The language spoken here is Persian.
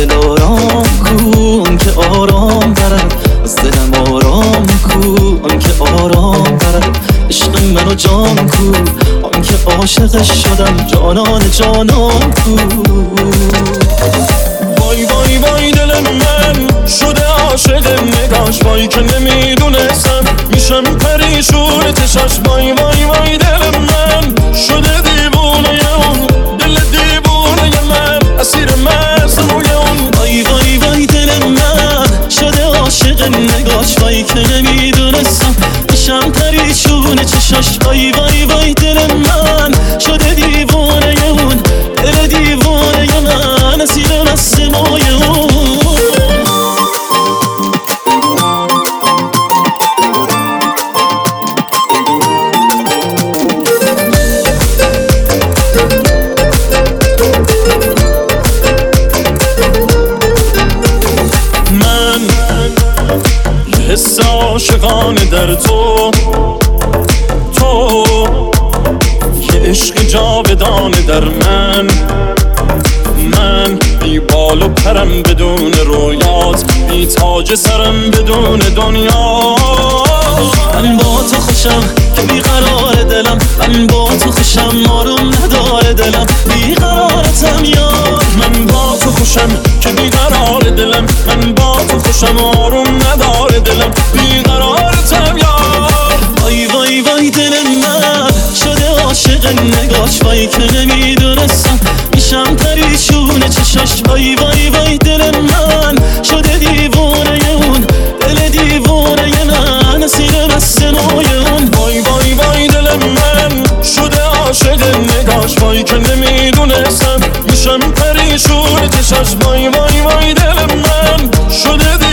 دل آرام کو، آن که آرام برد از دلم آرام کو، آن که آرام برد عشق منو جان کو، آن که عاشقش شدم جانان جانان کو. وای وای وای دل من شده عاشق نگاش، وای که نمیدونستم میشم پریشون چشاش. وای وای وای دل من شده دیوونه اون، دل دیوونه من اسیر مزموی اون. وای وای وای دل من شده عاشق نگاش، وای که نمیدونستم میشم پریشون چشاش. وای وای وای دل من شده دیوونه اون، دل دیوونه من اسیر مزموی اون. حس عاشقانه در تو که عشق جاودانه در من بی بال و پرم بدون رویات، بی تاج سرم بدون دنیا. من با تو خوشم که بیقرار دلم، من با تو خوشم آروم نداره دلم، بیقرارتم یار. من با تو خوشم که بیقرار دلم، من با تو خوشم آروم نداره دلم، بیقرارتم یار. وای وای وای دل من شده عاشق نگاش، وای که نمیدونستم میشم پریشون چشاش. وای وای وای دل من شده دیوونه اون، دل دیوونه من اسیر مزموی اون. وای وای وای دل من شده عاشق نگاش، وای که نمیدونستم میشم پریشون چشاش. وای وای وای دل من شده